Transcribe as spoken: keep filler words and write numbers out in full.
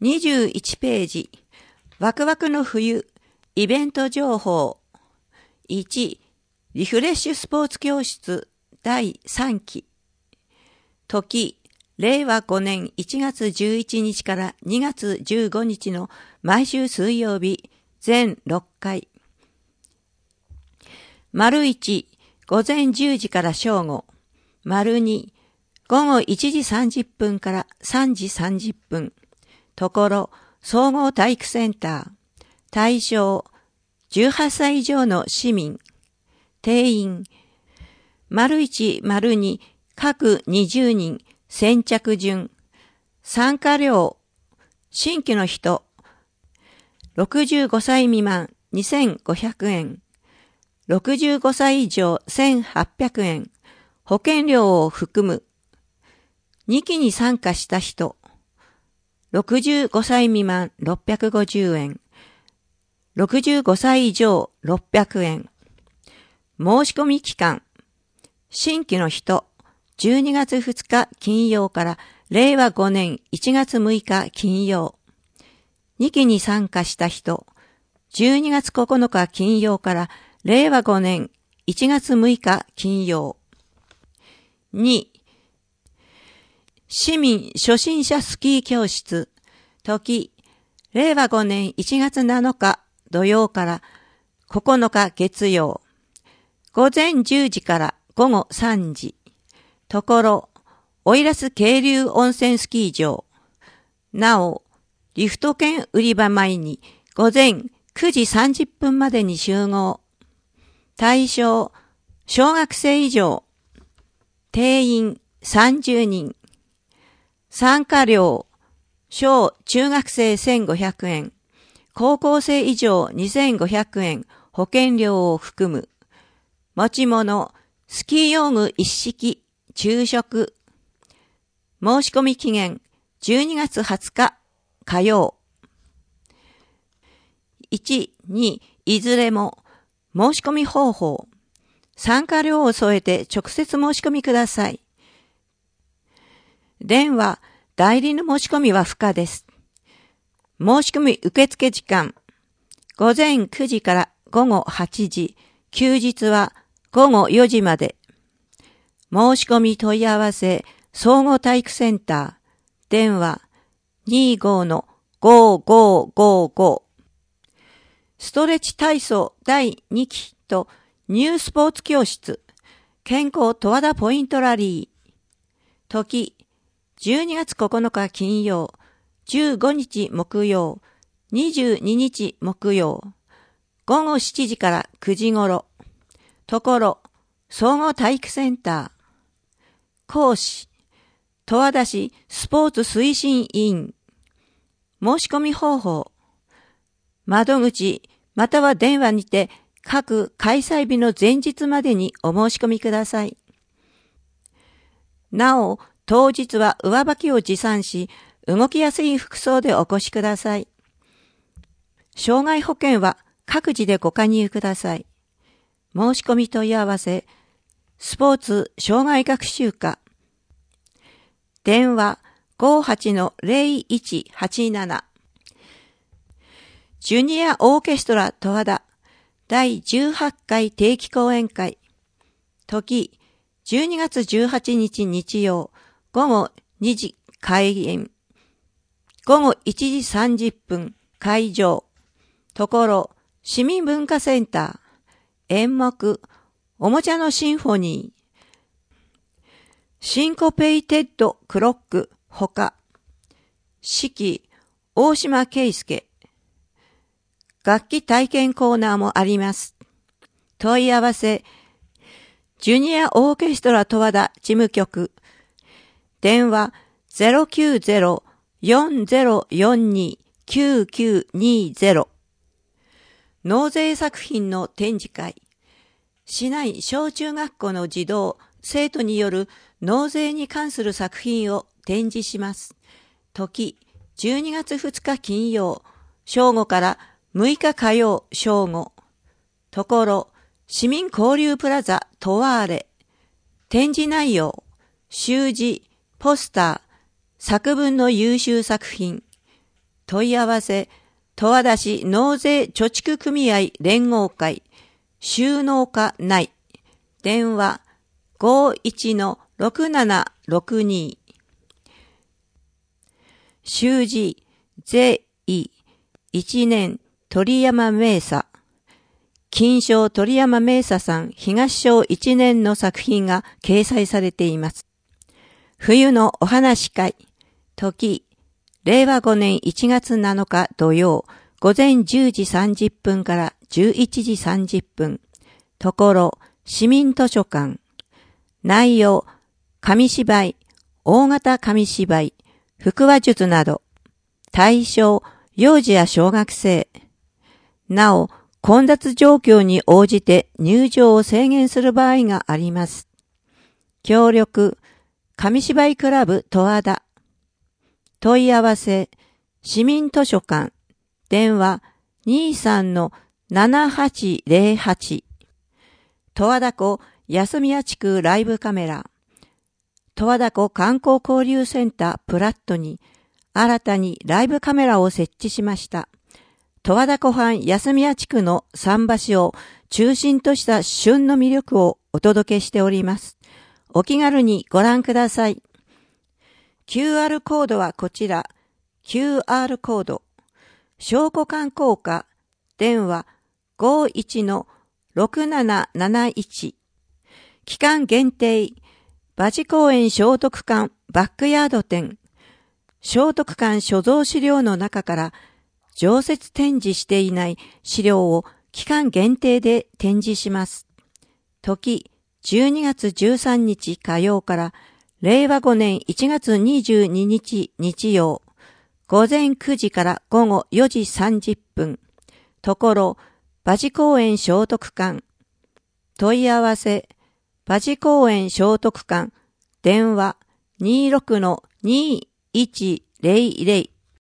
にじゅういちページ、ワクワクの冬、イベント情報。いち、リフレッシュスポーツ教室だいさんき。時、れいわごねんいちがつじゅういちにちからにがつじゅうごにちの毎週水曜日、全ろっかい。丸いち、午前じゅうじから正午。丸に、午後いちじさんじゅっぷんからさんじさんじゅっぷん。ところ、総合体育センター。対象、じゅうはっさい以上の市民。定員、丸いち、丸に、各にじゅうにん、先着順。参加料、新規の人、ろくじゅうごさい未満にせんごひゃくえん。ろくじゅうごさい以上せんはっぴゃくえん。保険料を含む。にきに参加した人、ろくじゅうごさい未満ろっぴゃくごじゅうえん。ろくじゅうごさい以上ろっぴゃくえん。申し込み期間、新規の人、じゅうにがつふつか金曜かられいわごねんいちがつむいか金曜。にきに参加した人、じゅうにがつここのか金曜かられいわごねんいちがつむいか金曜。に、市民初心者スキー教室、時、れいわごねんいちがつなのか土曜からここのか月曜。午前じゅうじからごごさんじ。ところ、奥入瀬渓流温泉スキー場。なお、リフト券売り場前に午前くじさんじゅっぷんまでに集合。対象、小学生以上。定員さんじゅうにん。参加料、小中学生せんごひゃくえん。高校生以上にせんごひゃくえん。保険料を含む。持ち物、スキー用具一式、昼食。申し込み期限、じゅうにがつはつか、火曜。いち、に、いずれも、申し込み方法。参加料を添えて直接申し込みください。電話、代理の申し込みは不可です。申し込み受付時間、午前くじからごごはちじ、休日はごごよじまで。申し込み問い合わせ、総合体育センター、電話 にじゅうごのごごごご。ストレッチ体操だいにきとニュースポーツ教室、健康十和田ポイントラリー。時、じゅうにがつここのか金曜、じゅうごにち木曜、にじゅうににち木曜、ごごしちじからくじごろ。ところ、総合体育センター。講師、十和田市スポーツ推進委員。申し込み方法。窓口、または電話にて、各開催日の前日までにお申し込みください。なお、当日は上履きを持参し、動きやすい服装でお越しください。障害保険は各自でご加入ください。申し込み問い合わせ、スポーツ障害学習課。電話 ごはちのぜろいちはちなな。ジュニアオーケストラ十和田だいじゅうはちかい定期講演会。時、じゅうにがつじゅうはちにち日曜、ごごにじ開演。ごごいちじさんじゅっぷん会場。ところ、市民文化センター。演目、おもちゃのシンフォニー。シンコペイテッドクロックほか。指揮、大島圭介。楽器体験コーナーもあります。問い合わせ、ジュニアオーケストラ十和田事務局。電話 ゼロきゅうゼロ よんゼロよんに きゅうきゅうにゼロ。納税作品の展示会。市内小中学校の児童、生徒による納税に関する作品を展示します。時、じゅうにがつふつか金曜、正午からむいか火曜正午。ところ、市民交流プラザトワーレ。展示内容、習字、ポスター、作文の優秀作品。 問い合わせ、十和田市納税貯蓄組合連合会、収納課内、電話 ごーいちのろくななろくに。習字、税位、一年鳥山明佐。金賞鳥山明佐さん東賞一年の作品が掲載されています。冬のお話会、時、れいわごねんいちがつなのか土曜、午前じゅうじさんじゅっぷんからじゅういちじさんじゅっぷん。ところ、市民図書館。内容、紙芝居、大型紙芝居、腹話術など。対象、幼児や小学生。なお、混雑状況に応じて入場を制限する場合があります。協力、紙芝居クラブ十和田。問い合わせ、市民図書館、電話 にーさんのななはちぜろはち。十和田湖安宮地区ライブカメラ。十和田湖観光交流センタープラットに新たにライブカメラを設置しました。十和田湖畔安宮地区の桟橋を中心とした旬の魅力をお届けしております。お気軽にご覧ください。キューアール コードはこちら。キューアール コード。証拠館効果。電話 ごーいちのろくなななないち。期間限定。馬事公園聖徳館バックヤード展。聖徳館所蔵資料の中から常設展示していない資料を期間限定で展示します。時、じゅうにがつじゅうさんにち火曜かられいわごねんいちがつにじゅうににち日曜、午前くじから午後よじさんじゅっぷん。ところ、馬事公園聖徳館。問い合わせ、馬事公園聖徳館。電話 にーろくのにーいちぜろぜろ。